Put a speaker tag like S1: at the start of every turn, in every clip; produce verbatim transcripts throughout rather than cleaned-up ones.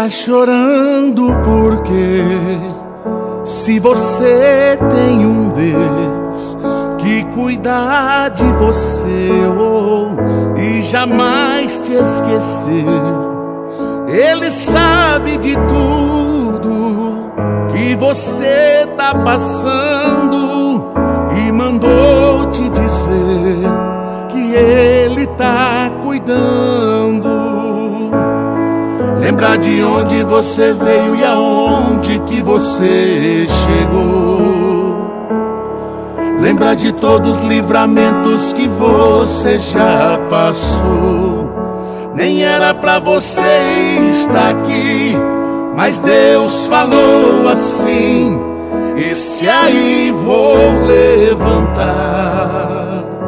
S1: está chorando porque se você tem um Deus que cuida de você oh, e jamais te esqueceu, Ele sabe de tudo que você tá passando e mandou te dizer que Ele tá cuidando. Lembra de onde você veio e aonde que você chegou. Lembra de todos os livramentos que você já passou. Nem era pra você estar aqui, mas Deus falou assim: esse aí vou levantar.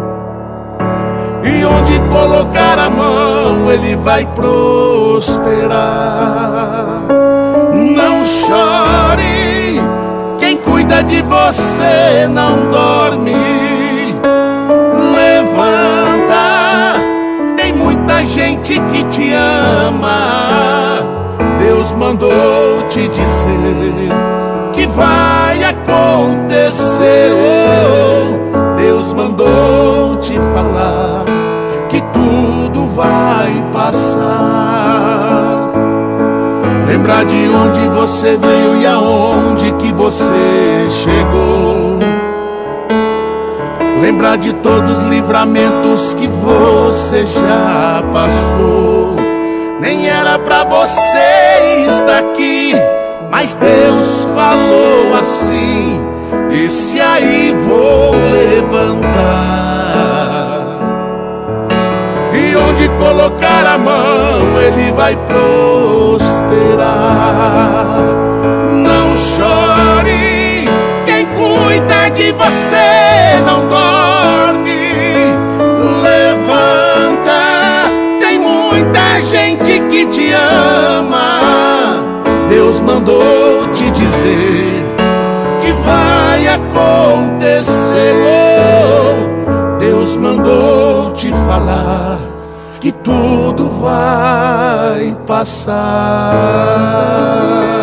S1: E onde colocar a mão, Ele vai prosperar. Não chore, quem cuida de você não dorme. Levanta, tem muita gente que te ama. Deus mandou te dizer que vai acontecer. Deus mandou te falar que tudo vai passar. Lembra de onde você veio e aonde que você chegou. Lembra de todos os livramentos que você já passou. Nem era pra você estar aqui, mas Deus falou assim: esse aí vou levantar. E onde colocar a mão, Ele vai prosperar. Não chore, quem cuida de você não dorme. Levanta, tem muita gente que te ama. Deus mandou te dizer que vai acontecer. Deus mandou te falar que tudo vai passar.